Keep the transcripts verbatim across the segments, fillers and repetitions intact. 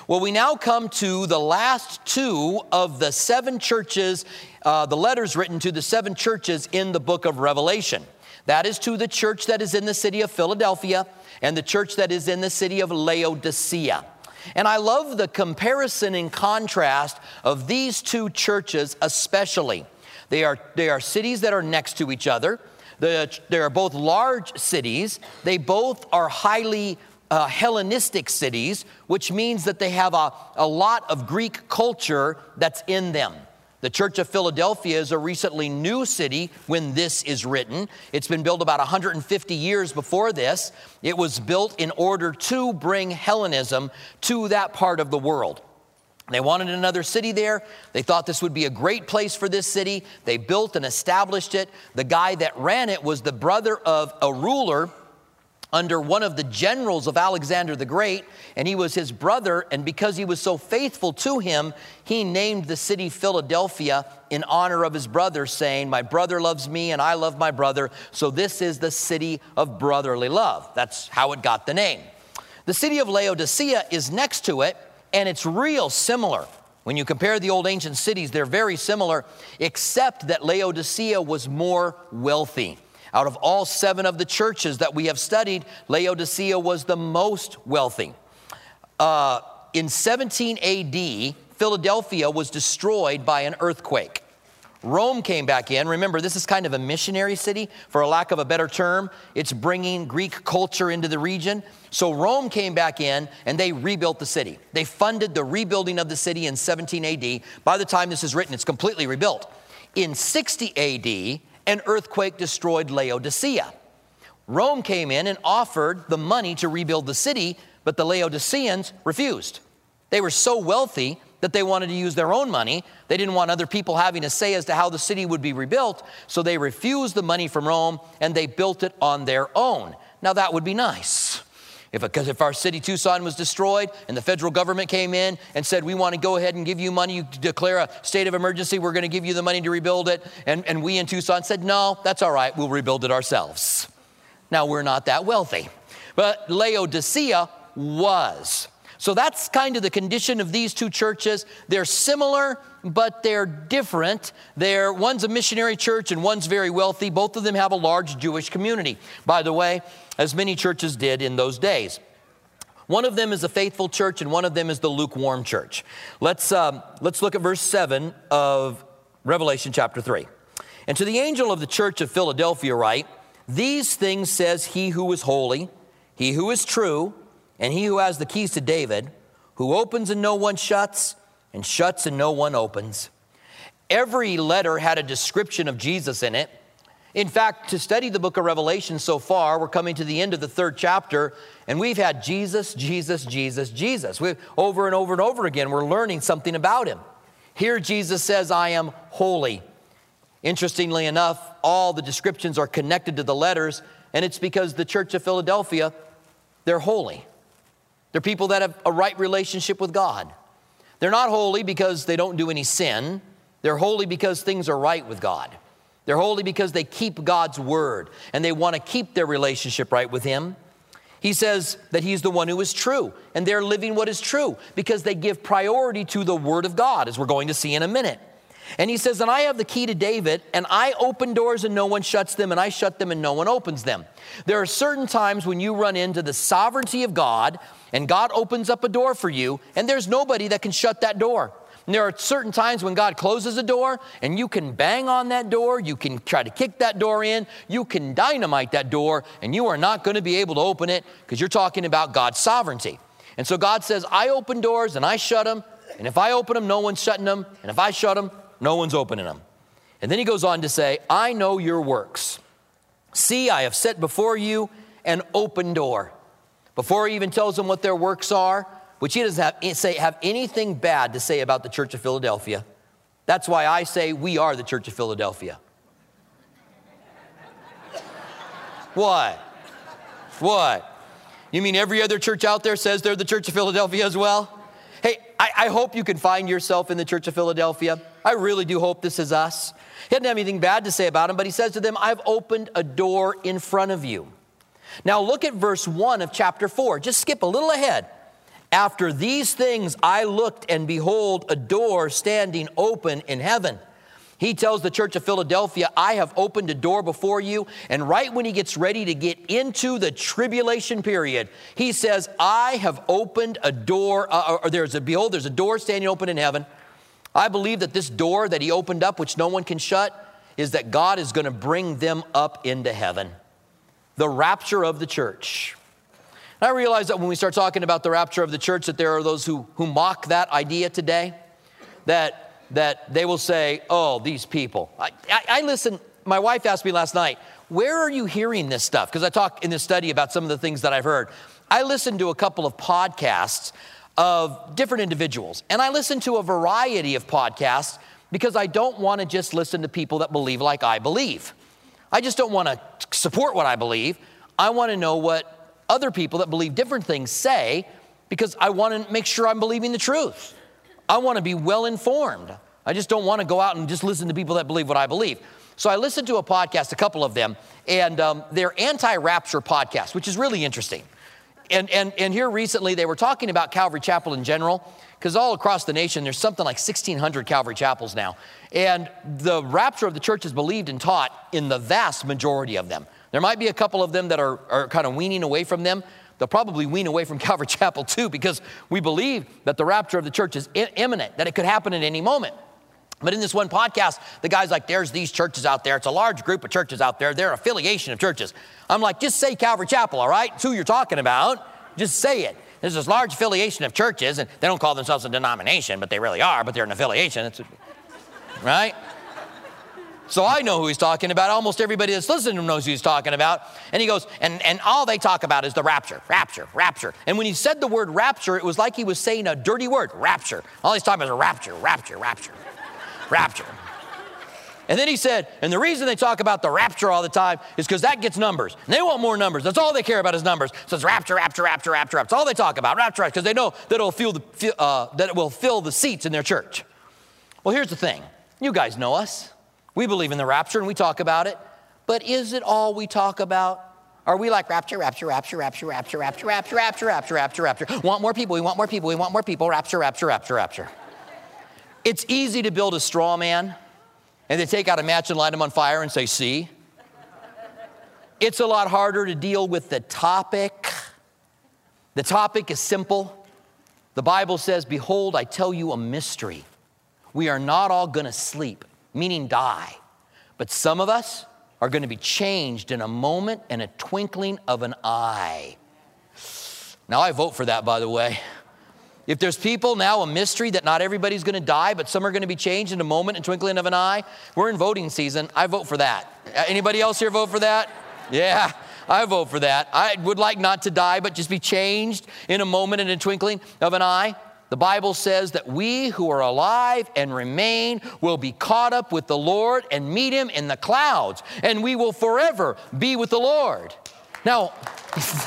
Well, we now come to the last two of the seven churches, uh, the letters written to the seven churches in the book of Revelation. That is to the church that is in the city of Philadelphia and the church that is in the city of Laodicea. And I love the comparison and contrast of these two churches especially. They are, they are cities that are next to each other. The, they are both large cities. They both are highly uh, Hellenistic cities, which means that they have a, a lot of Greek culture that's in them. The Church of Philadelphia is a recently new city when this is written. It's been built about one hundred fifty years before this. It was built in order to bring Hellenism to that part of the world. They wanted another city there. They thought this would be a great place for this city. They built and established it. The guy that ran it was the brother of a ruler under one of the generals of Alexander the Great, and he was his brother, and because he was so faithful to him, he named the city Philadelphia in honor of his brother, saying, my brother loves me and I love my brother, so this is the city of brotherly love. That's how it got the name. The city of Laodicea is next to it, and it's real similar. When you compare the old ancient cities, they're very similar, except that Laodicea was more wealthy. Out of all seven of the churches that we have studied, Laodicea was the most wealthy. Uh, in seventeen A D, Philadelphia was destroyed by an earthquake. Rome came back in. Remember, this is kind of a missionary city, for a lack of a better term. It's bringing Greek culture into the region. So Rome came back in, and they rebuilt the city. They funded the rebuilding of the city in seventeen A D. By the time this is written, it's completely rebuilt. In sixty A D, an earthquake destroyed Laodicea. Rome came in and offered the money to rebuild the city, but the Laodiceans refused. They were so wealthy that they wanted to use their own money. They didn't want other people having a say as to how the city would be rebuilt, so they refused the money from Rome and they built it on their own. Now that would be nice. If, because if our city, Tucson, was destroyed and the federal government came in and said, we want to go ahead and give you money, you declare a state of emergency, we're going to give you the money to rebuild it. And, and we in Tucson said, no, that's all right, we'll rebuild it ourselves. Now, we're not that wealthy. But Laodicea was. So that's kind of the condition of these two churches. They're similar, but they're different. They're, one's a missionary church and one's very wealthy. Both of them have a large Jewish community, by the way, as many churches did in those days. One of them is a faithful church and one of them is the lukewarm church. Let's, um, let's look at verse seven of Revelation chapter three. And to the angel of the church of Philadelphia write, these things says he who is holy, he who is true, and he who has the keys to David, who opens and no one shuts, and shuts and no one opens. Every letter had a description of Jesus in it. In fact, to study the book of Revelation so far, we're coming to the end of the third chapter, and we've had Jesus, Jesus, Jesus, Jesus. We, over and over and over again, we're learning something about him. Here Jesus says, I am holy. Interestingly enough, all the descriptions are connected to the letters, and it's because the church of Philadelphia, they're holy. They're people that have a right relationship with God. They're not holy because they don't do any sin. They're holy because things are right with God. They're holy because they keep God's word and they want to keep their relationship right with him. He says that he's the one who is true, and they're living what is true because they give priority to the word of God, as we're going to see in a minute. And he says, and I have the key to David, and I open doors and no one shuts them, and I shut them and no one opens them. There are certain times when you run into the sovereignty of God, and God opens up a door for you, and there's nobody that can shut that door. And there are certain times when God closes a door, and you can bang on that door, you can try to kick that door in, you can dynamite that door, and you are not going to be able to open it because you're talking about God's sovereignty. And so God says, I open doors and I shut them, and if I open them, no one's shutting them, and if I shut them, no one's opening them. And then he goes on to say, I know your works. See, I have set before you an open door. Before he even tells them what their works are, which he doesn't have, say, have anything bad to say about the church of Philadelphia. That's why I say we are the church of Philadelphia. What? What? You mean every other church out there says they're the church of Philadelphia as well? Hey, I, I hope you can find yourself in the church of Philadelphia. I really do hope this is us. He doesn't have anything bad to say about them, but he says to them, I've opened a door in front of you. Now look at verse one of chapter four. Just skip a little ahead. After these things, I looked, and behold, a door standing open in heaven. He tells the church of Philadelphia, I have opened a door before you. And right when he gets ready to get into the tribulation period, he says, I have opened a door, uh, or there's a, behold, there's a door standing open in heaven. I believe that this door that he opened up, which no one can shut, is that God is going to bring them up into heaven. The rapture of the church. And I realize that when we start talking about the rapture of the church, that there are those who, who mock that idea today, that that they will say, oh, these people. I, I, I listen, my wife asked me last night, where are you hearing this stuff? Because I talk in this study about some of the things that I've heard. I listened to a couple of podcasts of different individuals, and I listen to a variety of podcasts because I don't want to just listen to people that believe like I believe. I just don't want to support what I believe. I want to know what other people that believe different things say, because I want to make sure I'm believing the truth. I want to be well informed. I just don't want to go out and just listen to people that believe what I believe. So I listened to a podcast, a couple of them, and um, they're anti-rapture podcasts, which is really interesting. And, and, and here recently, they were talking about Calvary Chapel in general, because all across the nation, there's something like sixteen hundred Calvary Chapels now. And the rapture of the church is believed and taught in the vast majority of them. There might be a couple of them that are, are kind of weaning away from them. They'll probably wean away from Calvary Chapel too, because we believe that the rapture of the church is imminent, that it could happen at any moment. But in this one podcast, the guy's like, there's these churches out there. It's a large group of churches out there. They're an affiliation of churches. I'm like, just say Calvary Chapel, all right? It's who you're talking about. Just say it. There's this large affiliation of churches, and they don't call themselves a denomination, but they really are, but they're an affiliation. It's, right? So I know who he's talking about. Almost everybody that's listening to him knows who he's talking about. And he goes, and, and all they talk about is the rapture, rapture, rapture. And when he said the word rapture, it was like he was saying a dirty word, rapture. All he's talking about is rapture, rapture, rapture, rapture. And then he said, and the reason they talk about the rapture all the time is because that gets numbers. And they want more numbers. That's all they care about is numbers. So it's rapture, rapture, rapture, rapture, rapture. That's all they talk about, rapture, because they know that it'll fill the, uh, that it will fill the seats in their church. Well, here's the thing. You guys know us. We believe in the rapture and we talk about it, but is it all we talk about? Are we like rapture, rapture, rapture, rapture, rapture, rapture, rapture, rapture, rapture, rapture, rapture? Want more people, we want more people, we want more people, rapture, rapture, rapture, rapture. It's easy to build a straw man and then take out a match and light him on fire and say, see? It's a lot harder to deal with the topic. The topic is simple. The Bible says, behold, I tell you a mystery. We are not all going to sleep, meaning die. But some of us are going to be changed in a moment and a twinkling of an eye. Now, I vote for that, by the way. If there's people now, a mystery that not everybody's going to die, but some are going to be changed in a moment and twinkling of an eye. We're in voting season. I vote for that. Anybody else here vote for that? Yeah, I vote for that. I would like not to die, but just be changed in a moment and a twinkling of an eye. The Bible says that we who are alive and remain will be caught up with the Lord and meet him in the clouds, and we will forever be with the Lord. Now, if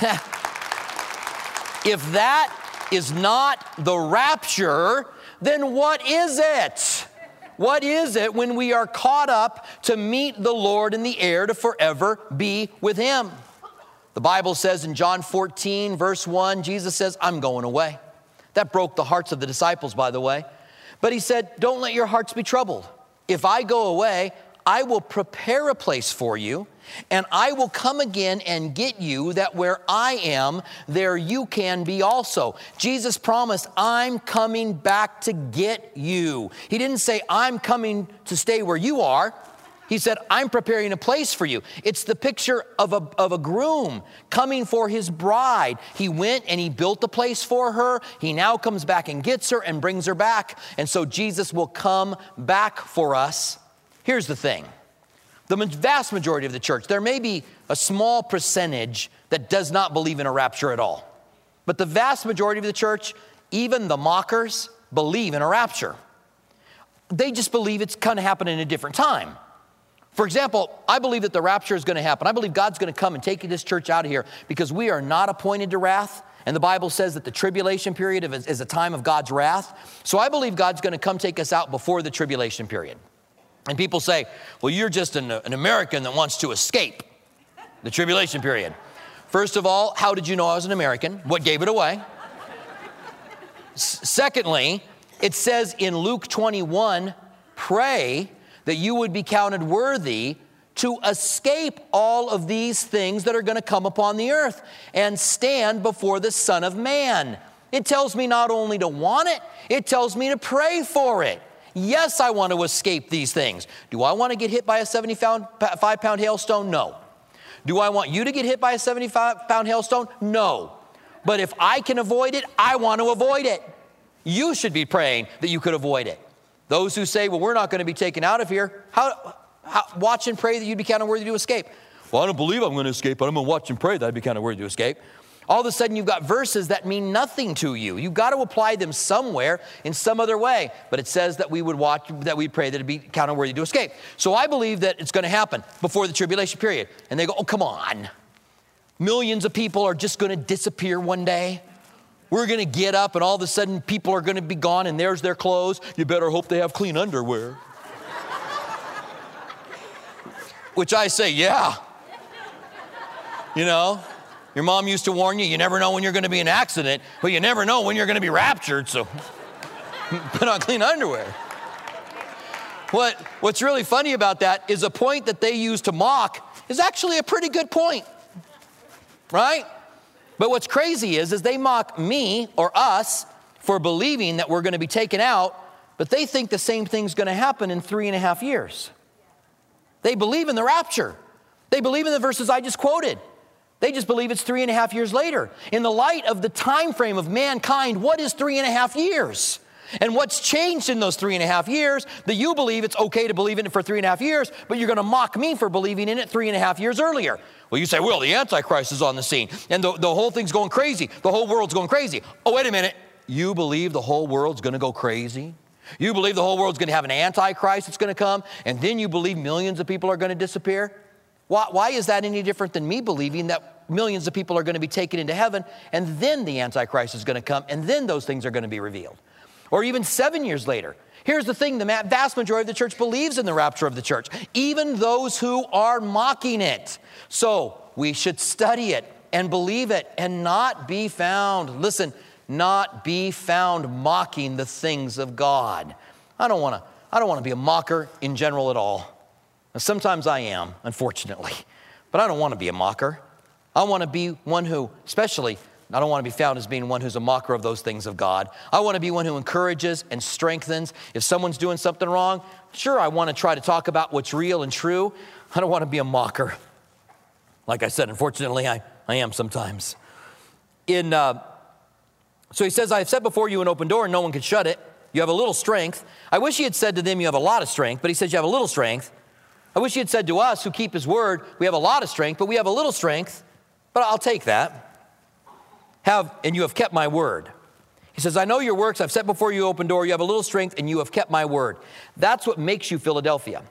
that, if that is not the rapture, then what is it? What is it when we are caught up to meet the Lord in the air to forever be with him? The Bible says in John fourteen, verse one, Jesus says, I'm going away. That broke the hearts of the disciples, by the way. But he said, don't let your hearts be troubled. If I go away, I will prepare a place for you, and I will come again and get you, that where I am, there you can be also. Jesus promised, I'm coming back to get you. He didn't say, I'm coming to stay where you are. He said, I'm preparing a place for you. It's the picture of a, of a groom coming for his bride. He went and he built a place for her. He now comes back and gets her and brings her back. And so Jesus will come back for us. Here's the thing. The vast majority of the church, there may be a small percentage that does not believe in a rapture at all. But the vast majority of the church, even the mockers, believe in a rapture. They just believe it's going to happen in a different time. For example, I believe that the rapture is going to happen. I believe God's going to come and take this church out of here because we are not appointed to wrath. And the Bible says that the tribulation period is a time of God's wrath. So I believe God's going to come take us out before the tribulation period. And people say, well, you're just an, an American that wants to escape the tribulation period. First of all, how did you know I was an American? What gave it away? S- secondly, it says in Luke twenty-one, pray that you would be counted worthy to escape all of these things that are going to come upon the earth and stand before the Son of Man. It tells me not only to want it, it tells me to pray for it. Yes, I want to escape these things. Do I want to get hit by a seventy-five pound hailstone? No. Do I want you to get hit by a seventy-five pound hailstone? No. But if I can avoid it, I want to avoid it. You should be praying that you could avoid it. Those who say, well, we're not going to be taken out of here, how, how, watch and pray that you'd be counted worthy to escape. Well, I don't believe I'm going to escape, but I'm going to watch and pray that I'd be counted worthy to escape. All of a sudden, you've got verses that mean nothing to you. You've got to apply them somewhere in some other way. But it says that we would watch, that we pray that it'd be counted worthy to escape. So I believe that it's going to happen before the tribulation period. And they go, oh, come on. Millions of people are just going to disappear one day. We're going to get up and all of a sudden people are going to be gone and there's their clothes. You better hope they have clean underwear. Which I say, yeah. You know? Your mom used to warn you, you never know when you're going to be in an accident, but you never know when you're going to be raptured, so put on clean underwear. What, what's really funny about that is a point that they use to mock is actually a pretty good point, right? But what's crazy is, is they mock me or us for believing that we're going to be taken out, but they think the same thing's going to happen in three and a half years. They believe in the rapture. They believe in the verses I just quoted. They just believe it's three and a half years later. In the light of the time frame of mankind, what is three and a half years? And what's changed in those three and a half years that you believe it's okay to believe in it for three and a half years, but you're going to mock me for believing in it three and a half years earlier? Well, you say, well, the Antichrist is on the scene, and the, the whole thing's going crazy. The whole world's going crazy. Oh, wait a minute. You believe the whole world's going to go crazy? You believe the whole world's going to have an Antichrist that's going to come, and then you believe millions of people are going to disappear? Why, why is that any different than me believing that millions of people are going to be taken into heaven, and then the Antichrist is going to come, and then those things are going to be revealed? Or even seven years later. Here's the thing, the vast majority of the church believes in the rapture of the church, even those who are mocking it. So we should study it and believe it and not be found, listen, not be found mocking the things of God. I don't want to, I don't want to be a mocker in general at all. Now, sometimes I am, unfortunately, but I don't want to be a mocker. I want to be one who, especially, I don't want to be found as being one who's a mocker of those things of God. I want to be one who encourages and strengthens. If someone's doing something wrong, sure, I want to try to talk about what's real and true. I don't want to be a mocker. Like I said, unfortunately, I, I am sometimes. In uh, so he says, I have set before you an open door and no one can shut it. You have a little strength. I wish he had said to them, you have a lot of strength, but he says you have a little strength. I wish he had said to us who keep his word, we have a lot of strength, but we have a little strength, but I'll take that. Have, and you have kept my word. He says, I know your works. I've set before you an open door. You have a little strength and you have kept my word. That's what makes you Philadelphia.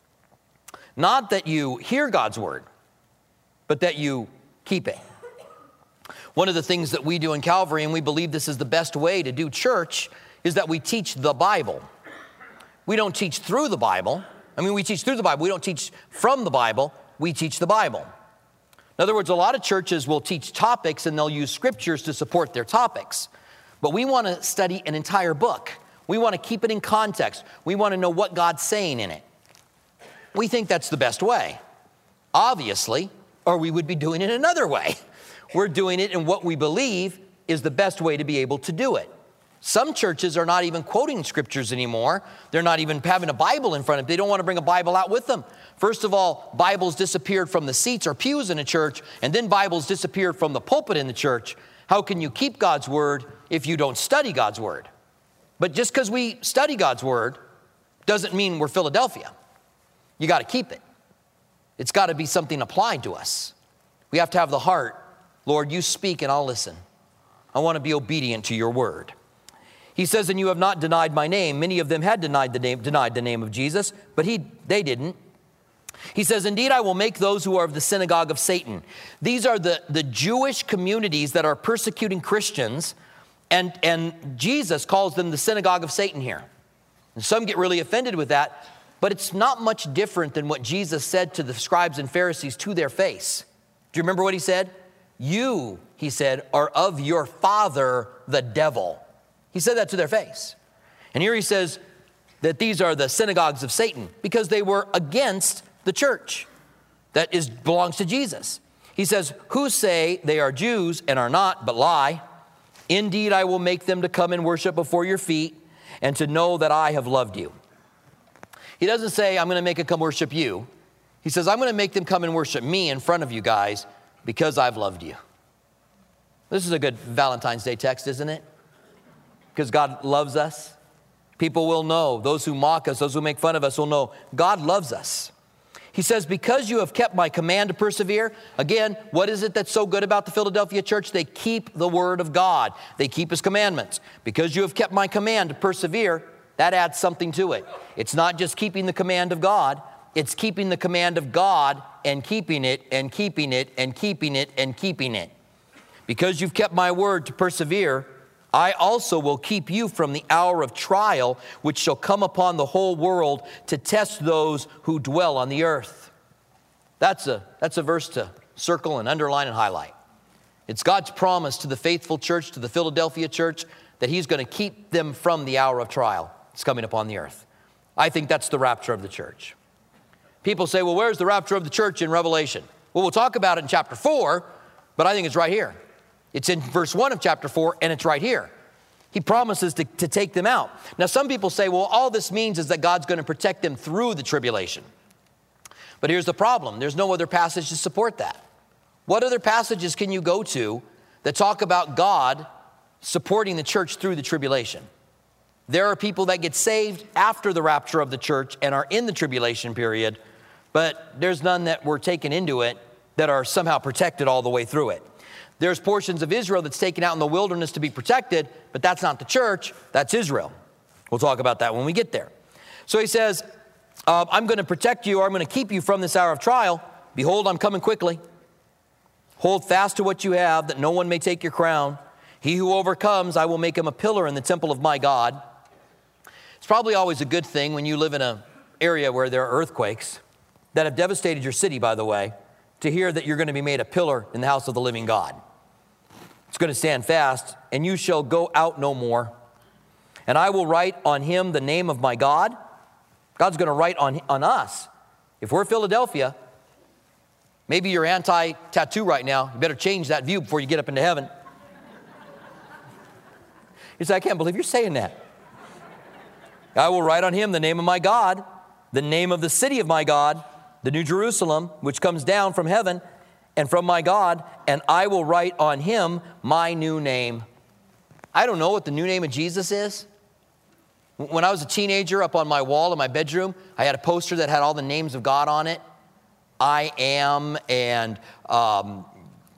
Not that you hear God's word, but that you keep it. One of the things that we do in Calvary, and we believe this is the best way to do church, is that we teach the Bible. We don't teach through the Bible. I mean, we teach through the Bible. We don't teach from the Bible. We teach the Bible. In other words, a lot of churches will teach topics and they'll use scriptures to support their topics. But we want to study an entire book. We want to keep it in context. We want to know what God's saying in it. We think that's the best way, obviously, or we would be doing it another way. We're doing it in what we believe is the best way to be able to do it. Some churches are not even quoting scriptures anymore. They're not even having a Bible in front of them. They don't want to bring a Bible out with them. First of all, Bibles disappeared from the seats or pews in a church, and then Bibles disappeared from the pulpit in the church. How can you keep God's word if you don't study God's word? But just because we study God's word doesn't mean we're Philadelphia. You got to keep it. It's got to be something applied to us. We have to have the heart, Lord, you speak and I'll listen. I want to be obedient to your word. He says, and you have not denied my name. Many of them had denied the name, denied the name of Jesus, but he, they didn't. He says, indeed, I will make those who are of the synagogue of Satan. These are the, the Jewish communities that are persecuting Christians, and, and Jesus calls them the synagogue of Satan here. And some get really offended with that, but it's not much different than what Jesus said to the scribes and Pharisees to their face. Do you remember what he said? You, he said, are of your father, the devil. He said that to their face. And here he says that these are the synagogues of Satan because they were against the church that is belongs to Jesus. He says, who say they are Jews and are not, but lie. Indeed, I will make them to come and worship before your feet and to know that I have loved you. He doesn't say, I'm going to make them come worship you. He says, I'm going to make them come and worship me in front of you guys because I've loved you. This is a good Valentine's Day text, isn't it? Because God loves us. People will know. Those who mock us, those who make fun of us will know God loves us. He says, because you have kept my command to persevere. Again, what is it that's so good about the Philadelphia church? They keep the word of God. They keep his commandments. Because you have kept my command to persevere, that adds something to it. It's not just keeping the command of God. It's keeping the command of God and keeping it and keeping it and keeping it and keeping it. Because you've kept my word to persevere, I also will keep you from the hour of trial, which shall come upon the whole world to test those who dwell on the earth. That's a, that's a verse to circle and underline and highlight. It's God's promise to the faithful church, to the Philadelphia church, that he's going to keep them from the hour of trial that's coming upon the earth. I think that's the rapture of the church. People say, well, where's the rapture of the church in Revelation? Well, we'll talk about it in chapter four, but I think it's right here. It's in verse one of chapter four, and it's right here. He promises to, to take them out. Now, some people say, well, all this means is that God's going to protect them through the tribulation. But here's the problem. There's no other passage to support that. What other passages can you go to that talk about God supporting the church through the tribulation? There are people that get saved after the rapture of the church and are in the tribulation period, but there's none that were taken into it that are somehow protected all the way through it. There's portions of Israel that's taken out in the wilderness to be protected, but that's not the church, that's Israel. We'll talk about that when we get there. So he says, uh, I'm going to protect you, or I'm going to keep you from this hour of trial. Behold, I'm coming quickly. Hold fast to what you have, that no one may take your crown. He who overcomes, I will make him a pillar in the temple of my God. It's probably always a good thing when you live in an area where there are earthquakes that have devastated your city, by the way, to hear that you're going to be made a pillar in the house of the living God. It's going to stand fast, and you shall go out no more. And I will write on him the name of my God. God's going to write on, on us. If we're Philadelphia, maybe you're anti-tattoo right now. You better change that view before you get up into heaven. You say, I can't believe you're saying that. I will write on him the name of my God, the name of the city of my God, the New Jerusalem, which comes down from heaven and from my God, and I will write on him my new name. I don't know what the new name of Jesus is. When I was a teenager, up on my wall in my bedroom, I had a poster that had all the names of God on it. I am, and um,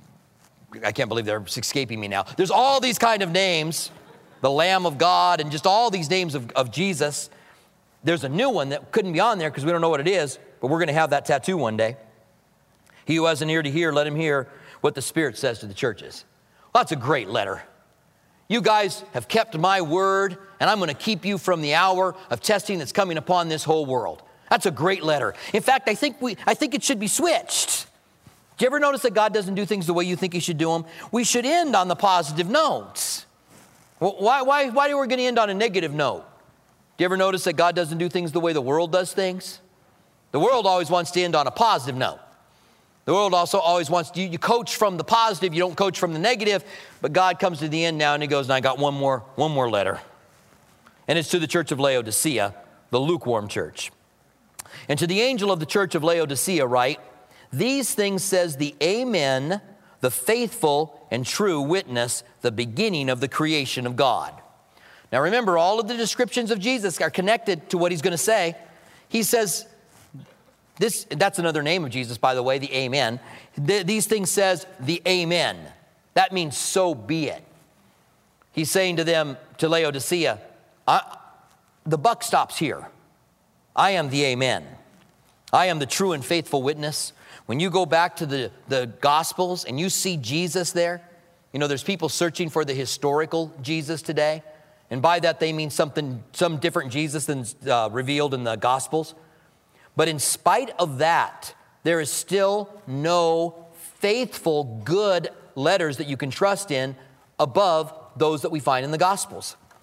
I can't believe they're escaping me now. There's all these kind of names, the Lamb of God, and just all these names of, of Jesus. There's a new one that couldn't be on there because we don't know what it is, but we're going to have that tattoo one day. He who has an ear to hear, let him hear what the Spirit says to the churches. Well, that's a great letter. You guys have kept my word, and I'm going to keep you from the hour of testing that's coming upon this whole world. That's a great letter. In fact, I think we, I think it should be switched. Do you ever notice that God doesn't do things the way you think he should do them? We should end on the positive notes. Well, why, why, why are we going to end on a negative note? Do you ever notice that God doesn't do things the way the world does things? The world always wants to end on a positive note. The world also always wants you, you coach from the positive, you don't coach from the negative, but God comes to the end now and he goes, and I got one more, one more letter. And it's to the church of Laodicea, the lukewarm church. And to the angel of the church of Laodicea write, these things says the Amen, the faithful and true witness, the beginning of the creation of God. Now remember, all of the descriptions of Jesus are connected to what he's going to say. He says, this, that's another name of Jesus, by the way, the Amen. Th- these things says the Amen. That means so be it. He's saying to them, to Laodicea, I, the buck stops here. I am the Amen. I am the true and faithful witness. When you go back to the, the Gospels and you see Jesus there, you know, there's people searching for the historical Jesus today. And by that, they mean something, some different Jesus than uh, revealed in the Gospels. But in spite of that, there is still no faithful, good letters that you can trust in above those that we find in the Gospels.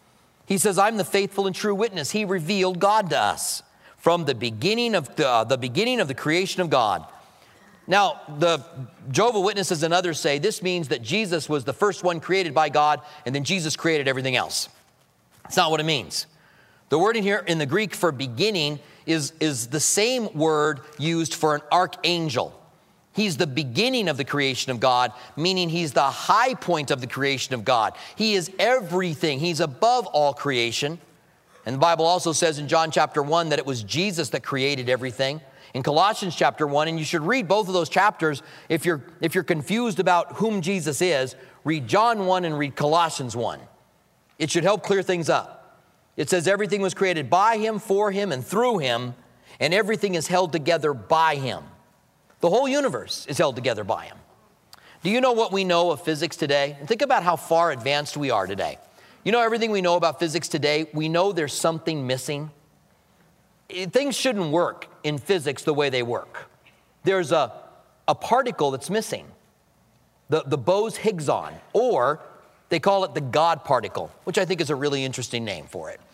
He says, I'm the faithful and true witness. He revealed God to us from the beginning of the, uh, the beginning of the creation of God. Now, the Jehovah's Witnesses and others say this means that Jesus was the first one created by God, and then Jesus created everything else. That's not what it means. The word in here in the Greek for beginning is, is the same word used for an archangel. He's the beginning of the creation of God, meaning he's the high point of the creation of God. He is everything. He's above all creation. And the Bible also says in John chapter one that it was Jesus that created everything. In Colossians chapter one, and you should read both of those chapters if you're, if you're confused about whom Jesus is, read John one and read Colossians one. It should help clear things up. It says everything was created by him, for him, and through him, and everything is held together by him. The whole universe is held together by him. Do you know what we know of physics today? And think about how far advanced we are today. You know everything we know about physics today? We know there's something missing. Things shouldn't work in physics the way they work. There's a, a particle that's missing, the, the Bose-Higgs-on, or they call it the God particle, which I think is a really interesting name for it.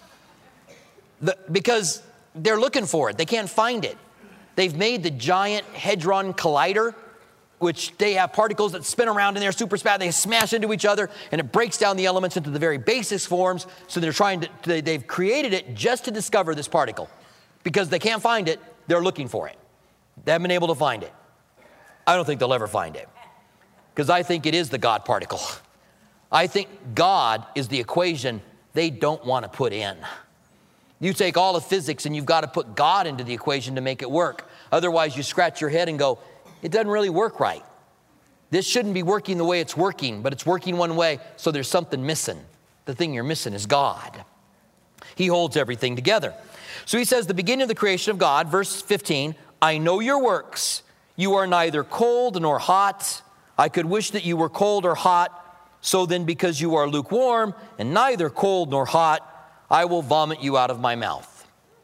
The, because they're looking for it. They can't find it. They've made the giant Hadron Collider, which they have particles that spin around in there super fast. They smash into each other, and it breaks down the elements into the very basic forms. So they're trying to, they, they've created it just to discover this particle. Because they can't find it, they're looking for it. They haven't been able to find it. I don't think they'll ever find it. Because I think it is the God particle. I think God is the equation they don't want to put in. You take all of physics and you've got to put God into the equation to make it work. Otherwise, you scratch your head and go, it doesn't really work right. This shouldn't be working the way it's working, but it's working one way, so there's something missing. The thing you're missing is God. He holds everything together. So he says, the beginning of the creation of God, verse fifteen, I know your works. You are neither cold nor hot. I could wish that you were cold or hot. So then, because you are lukewarm and neither cold nor hot, I will vomit you out of my mouth.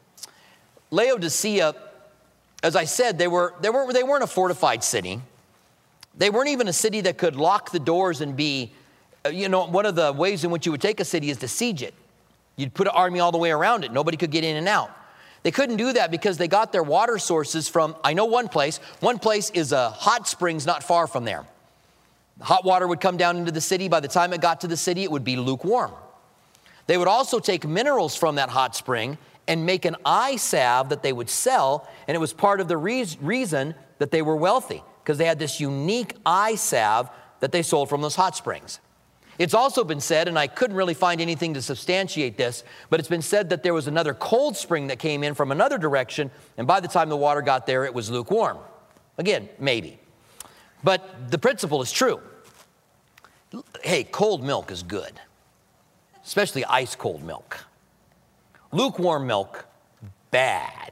Laodicea, as I said, they, were, they, were, they weren't a fortified city. They weren't even a city that could lock the doors and be, you know, one of the ways in which you would take a city is to siege it. You'd put an army all the way around it. Nobody could get in and out. They couldn't do that because they got their water sources from, I know one place. One place is a hot springs not far from there. Hot water would come down into the city. By the time it got to the city, it would be lukewarm. They would also take minerals from that hot spring and make an eye salve that they would sell, and it was part of the re- reason that they were wealthy, because they had this unique eye salve that they sold from those hot springs. It's also been said, and I couldn't really find anything to substantiate this, but it's been said that there was another cold spring that came in from another direction, and by the time the water got there, it was lukewarm. Again, maybe. But the principle is true. Hey, cold milk is good, especially ice cold milk. Lukewarm milk, bad.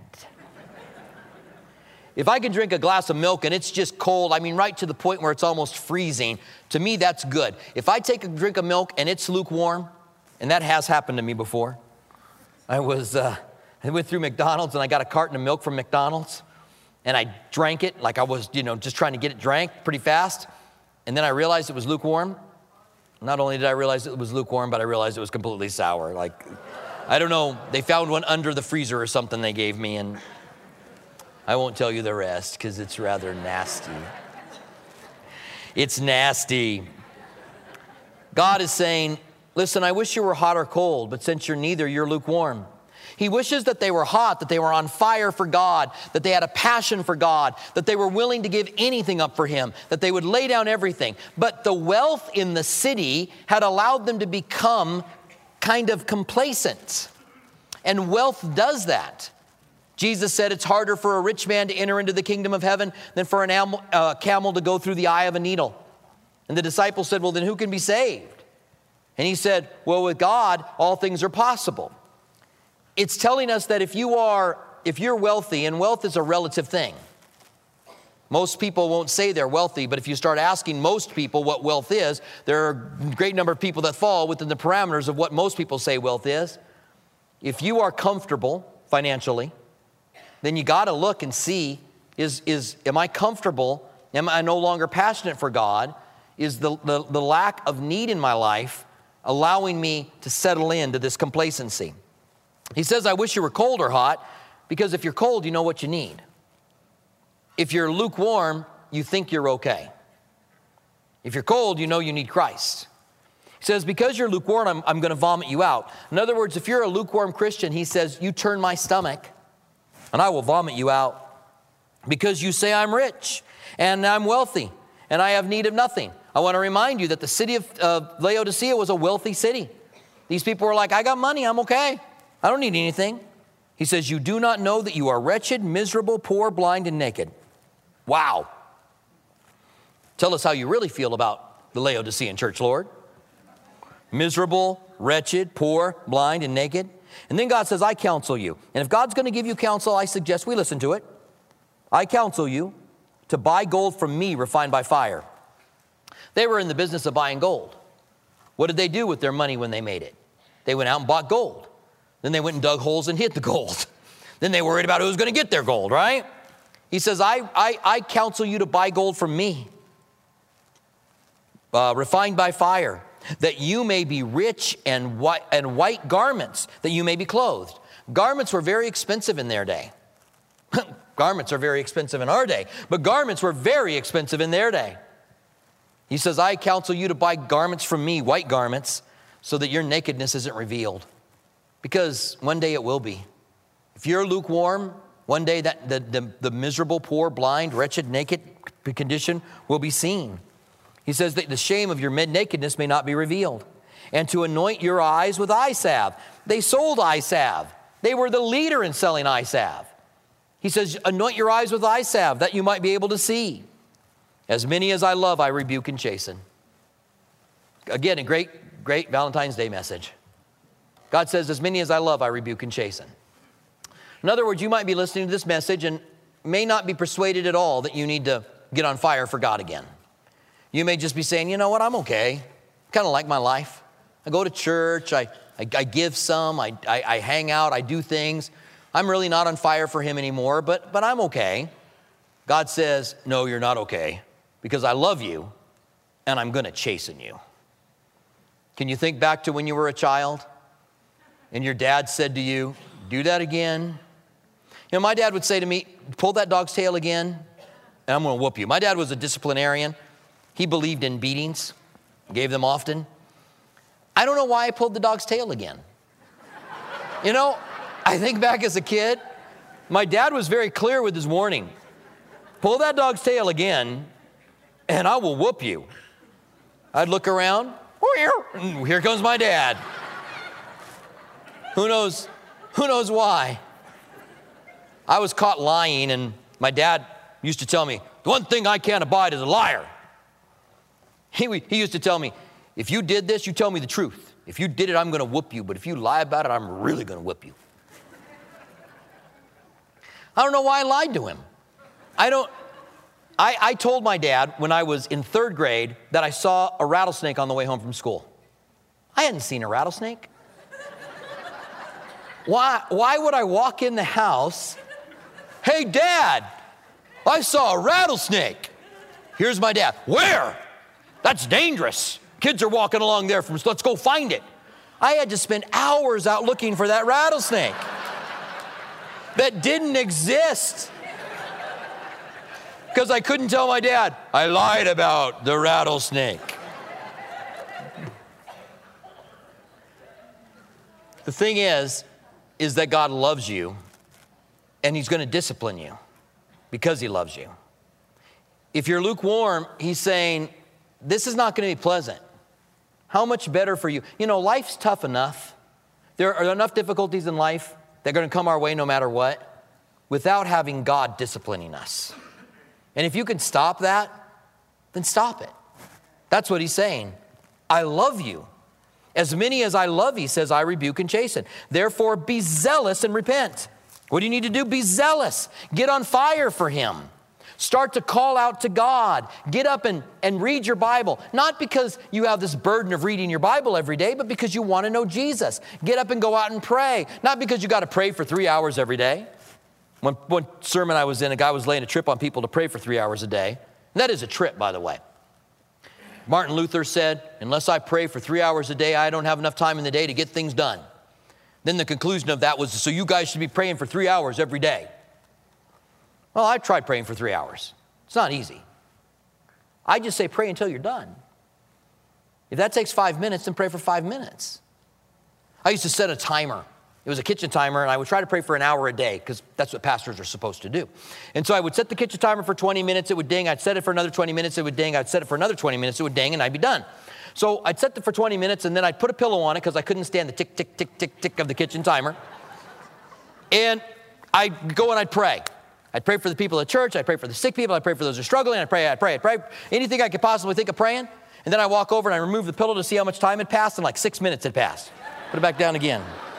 If I can drink a glass of milk and it's just cold, I mean right to the point where it's almost freezing, to me that's good. If I take a drink of milk and it's lukewarm, and that has happened to me before. I was, uh, I went through McDonald's and I got a carton of milk from McDonald's, and I drank it like I was, you know, just trying to get it drank pretty fast, and then I realized it was lukewarm. Not only did I realize it was lukewarm, but I realized it was completely sour. Like, I don't know, they found one under the freezer or something they gave me, and I won't tell you the rest because it's rather nasty. It's nasty. God is saying, listen, I wish you were hot or cold, but since you're neither, you're lukewarm. He wishes that they were hot, that they were on fire for God, that they had a passion for God, that they were willing to give anything up for him, that they would lay down everything. But the wealth in the city had allowed them to become kind of complacent. And wealth does that. Jesus said it's harder for a rich man to enter into the kingdom of heaven than for an animal, uh, camel to go through the eye of a needle. And the disciples said, well, then who can be saved? And he said, well, with God, all things are possible. It's telling us that if you are, if you're wealthy, and wealth is a relative thing. Most people won't say they're wealthy, but if you start asking most people what wealth is, there are a great number of people that fall within the parameters of what most people say wealth is. If you are comfortable financially, then you got to look and see, is, is, am I comfortable? Am I no longer passionate for God? Is the, the, the lack of need in my life allowing me to settle into this complacency. He says, I wish you were cold or hot, because if you're cold, you know what you need. If you're lukewarm, you think you're okay. If you're cold, you know you need Christ. He says, because you're lukewarm, I'm, I'm going to vomit you out. In other words, if you're a lukewarm Christian, he says, you turn my stomach and I will vomit you out. Because you say I'm rich and I'm wealthy and I have need of nothing. I want to remind you that the city of uh, Laodicea was a wealthy city. These people were like, I got money, I'm okay. I don't need anything. He says, you do not know that you are wretched, miserable, poor, blind, and naked. Wow. Tell us how you really feel about the Laodicean church, Lord. Miserable, wretched, poor, blind, and naked. And then God says, I counsel you. And if God's going to give you counsel, I suggest we listen to it. I counsel you to buy gold from me refined by fire. They were in the business of buying gold. What did they do with their money when they made it? They went out and bought gold. Then they went and dug holes and hid the gold. Then they worried about who was going to get their gold, right? He says, I, I, I counsel you to buy gold from me, uh, refined by fire, that you may be rich, and white, and white garments, that you may be clothed. Garments were very expensive in their day. Garments are very expensive in our day, but garments were very expensive in their day. He says, I counsel you to buy garments from me, white garments, so that your nakedness isn't revealed. Because one day it will be. If you're lukewarm, one day that the, the, the miserable, poor, blind, wretched, naked condition will be seen. He says that the shame of your nakedness may not be revealed. And to anoint your eyes with eye salve. They sold eye salve. They were the leader in selling eye salve. He says, anoint your eyes with eye salve that you might be able to see. As many as I love, I rebuke and chasten. Again, a great, great Valentine's Day message. God says, as many as I love, I rebuke and chasten. In other words, you might be listening to this message and may not be persuaded at all that you need to get on fire for God again. You may just be saying, you know what, I'm okay. Kind of like my life. I go to church, I, I, I give some, I, I, I hang out, I do things. I'm really not on fire for him anymore, but, but I'm okay. God says, no, you're not okay, because I love you and I'm going to chasten you. Can you think back to when you were a child and your dad said to you, do that again? You know, my dad would say to me, pull that dog's tail again, and I'm going to whoop you. My dad was a disciplinarian. He believed in beatings, gave them often. I don't know why I pulled the dog's tail again. You know, I think back as a kid, my dad was very clear with his warning. Pull that dog's tail again, and I will whoop you. I'd look around, and here comes my dad. Who knows, who knows why? I was caught lying, and my dad used to tell me, the one thing I can't abide is a liar. He, he used to tell me, if you did this, you tell me the truth. If you did it, I'm going to whoop you. But if you lie about it, I'm really going to whip you. I don't know why I lied to him. I don't. I, I told my dad when I was in third grade that I saw a rattlesnake on the way home from school. I hadn't seen a rattlesnake. Why, why would I walk in the house? Hey, Dad, I saw a rattlesnake. Here's my dad. Where? That's dangerous. Kids are walking along there from, let's go find it. I had to spend hours out looking for that rattlesnake that didn't exist because I couldn't tell my dad, I lied about the rattlesnake. The thing is, is that God loves you and he's going to discipline you because he loves you. If you're lukewarm, he's saying, this is not going to be pleasant. How much better for you? You know, life's tough enough. There are enough difficulties in life that are going to come our way no matter what without having God disciplining us. And if you can stop that, then stop it. That's what he's saying. I love you. As many as I love, he says, I rebuke and chasten. Therefore, be zealous and repent. What do you need to do? Be zealous. Get on fire for him. Start to call out to God. Get up and, and read your Bible. Not because you have this burden of reading your Bible every day, but because you want to know Jesus. Get up and go out and pray. Not because you got to pray for three hours every day. One, one sermon I was in, a guy was laying a trip on people to pray for three hours a day. And that is a trip, by the way. Martin Luther said, unless I pray for three hours a day, I don't have enough time in the day to get things done. Then the conclusion of that was, so you guys should be praying for three hours every day. Well, I've tried praying for three hours. It's not easy. I just say pray until you're done. If that takes five minutes, then pray for five minutes. I used to set a timer. It was a kitchen timer, and I would try to pray for an hour a day because that's what pastors are supposed to do. And so I would set the kitchen timer for twenty minutes, it would ding. I'd set it for another twenty minutes, it would ding. I'd set it for another twenty minutes, it would ding, and I'd be done. So I'd set it for twenty minutes, and then I'd put a pillow on it because I couldn't stand the tick, tick, tick, tick, tick of the kitchen timer. And I'd go and I'd pray. I'd pray for the people at church. I'd pray for the sick people. I'd pray for those who are struggling. I'd pray, I'd pray, I'd pray. Anything I could possibly think of praying. And then I walk over and I remove the pillow to see how much time had passed, and like six minutes had passed. Put it back down again.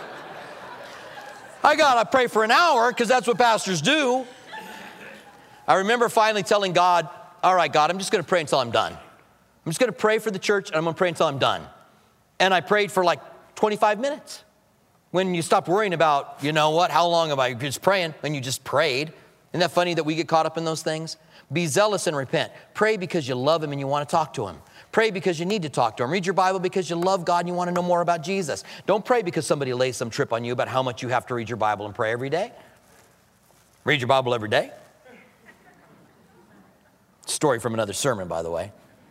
I got to pray for an hour because that's what pastors do. I remember finally telling God, all right, God, I'm just going to pray until I'm done. I'm just going to pray for the church, and I'm going to pray until I'm done. And I prayed for like twenty-five minutes. When you stop worrying about, you know what, how long am I just praying? When you just prayed. Isn't that funny that we get caught up in those things? Be zealous and repent. Pray because you love him and you want to talk to him. Pray because you need to talk to him. Read your Bible because you love God and you want to know more about Jesus. Don't pray because somebody lays some trip on you about how much you have to read your Bible and pray every day. Read your Bible every day. Story from another sermon, by the way.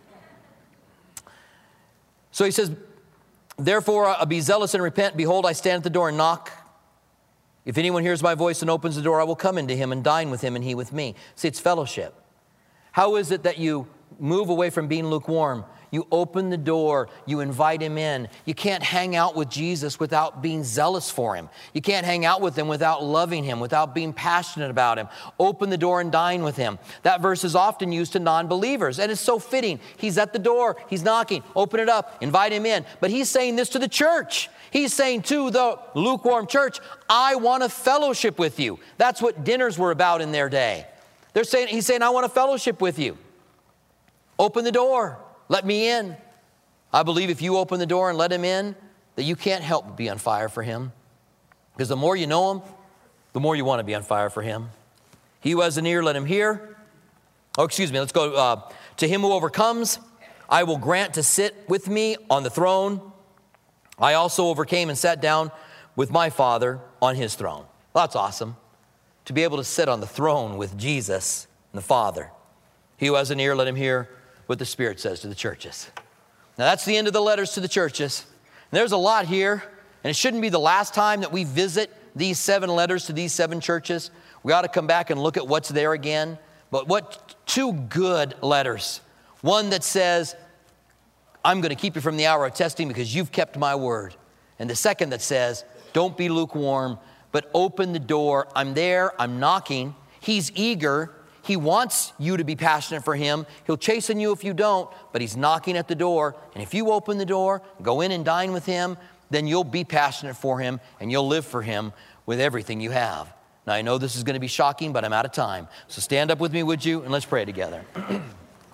So he says, therefore, uh, be zealous and repent. Behold, I stand at the door and knock. If anyone hears my voice and opens the door, I will come into him and dine with him and he with me. See, it's fellowship. How is it that you move away from being lukewarm? You open the door, you invite him in. You can't hang out with Jesus without being zealous for him. You can't hang out with him without loving him, without being passionate about him. Open the door and dine with him. That verse is often used to non-believers, and it's so fitting. He's at the door, he's knocking, open it up, invite him in. But he's saying this to the church. He's saying to the lukewarm church, I want a fellowship with you. That's what dinners were about in their day. They're saying, he's saying, I want a fellowship with you. Open the door. Let me in. I believe if you open the door and let him in, that you can't help but be on fire for him. Because the more you know him, the more you want to be on fire for him. He who has an ear, let him hear. Oh, excuse me. Let's go uh, to him who overcomes. I will grant to sit with me on the throne. I also overcame and sat down with my Father on his throne. Well, that's awesome. To be able to sit on the throne with Jesus and the Father. He who has an ear, let him hear what the Spirit says to the churches. Now, that's the end of the letters to the churches. And there's a lot here, and it shouldn't be the last time that we visit these seven letters to these seven churches. We ought to come back and look at what's there again. But what two good letters. One that says, I'm going to keep you from the hour of testing because you've kept my word. And the second that says, don't be lukewarm, but open the door. I'm there, I'm knocking. He's eager. He wants you to be passionate for him. He'll chasten you if you don't, but he's knocking at the door. And if you open the door, go in and dine with him, then you'll be passionate for him and you'll live for him with everything you have. Now, I know this is going to be shocking, but I'm out of time. So stand up with me, would you? And let's pray together.